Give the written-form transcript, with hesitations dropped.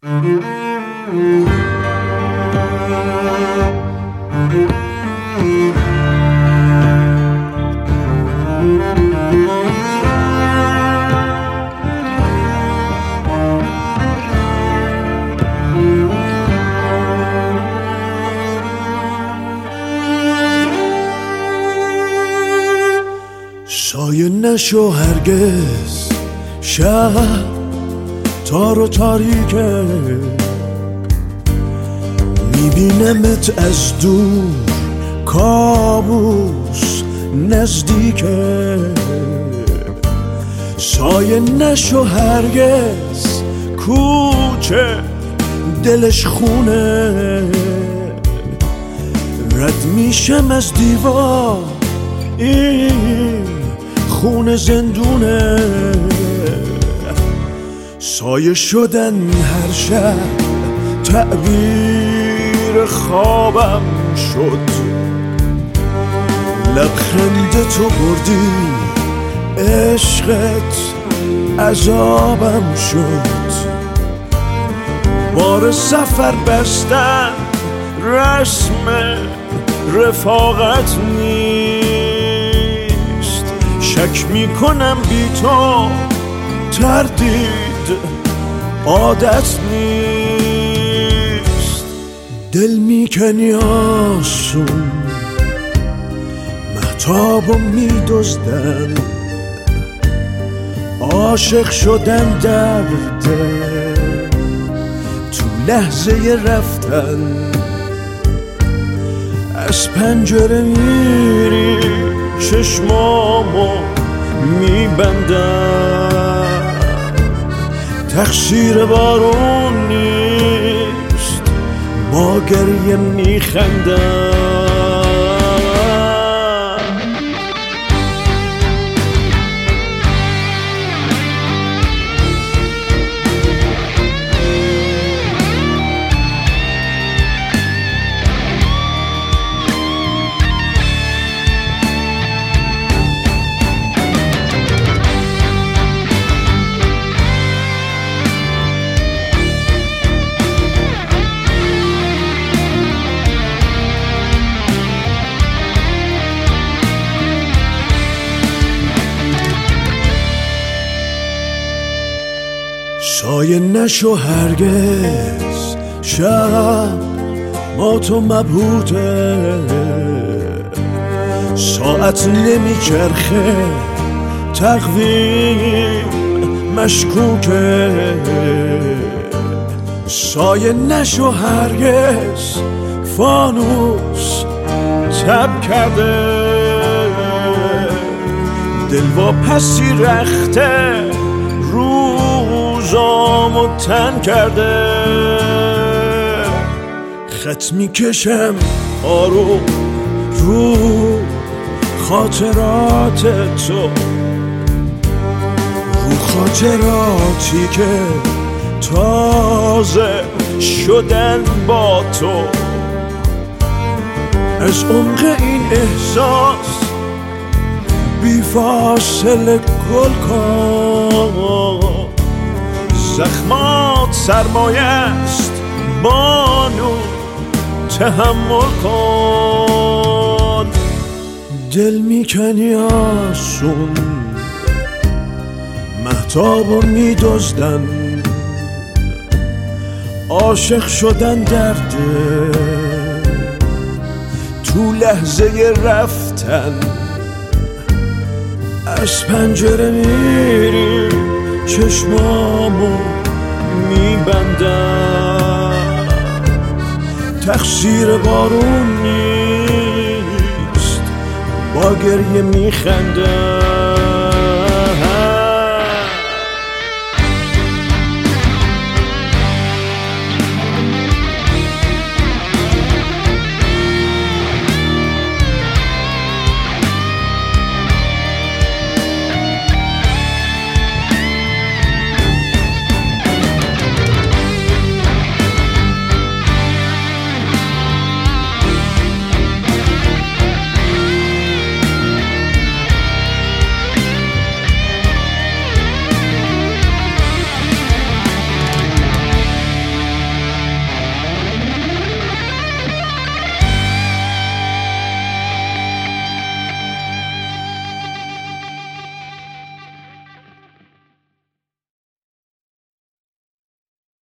سایه نشو هرگز شب تار و تاریکه، میبینمت از دور کابوس نزدیکه. سایه نشو هرگز کوچه دلش خونه، رد میشم از دیوار این خون زندونه. سایه شدن هر شب تعبیر خوابم شد، لبخند تو بردی عشقت عذابم شد. بار سفر بستن رسم رفاقت نیست، شک میکنم بی تو تردید عادت نیست. دل میکنی آسون مهتابو میدزدن، عاشق شدن درده تو لحظه رفتن. از پنجره میری چشمامو میبندم، تقصیر بارون نیست با گریه میخندم. سایه نشو هرگز شب با تو مبهوته، ساعت نمیچرخه تقویم مشکوکه. سایه نشو هرگز فانوس تب کرده، دل با پسی رخته روزامو تن کرده. خط میکشم آروم رو خاطرات تو، رو خاطراتی که تازه شدن با تو. از عمق این احساس بی فاصله گل کن، زخمات سرمایه است بانو تحمل کن. دل میکنی آسون مهتابو میدزدن، عاشق شدن درده تو لحظه رفتن. از پنجره میری چشمامو میبندم، تقصیر بارون نیست با گریه میخندم.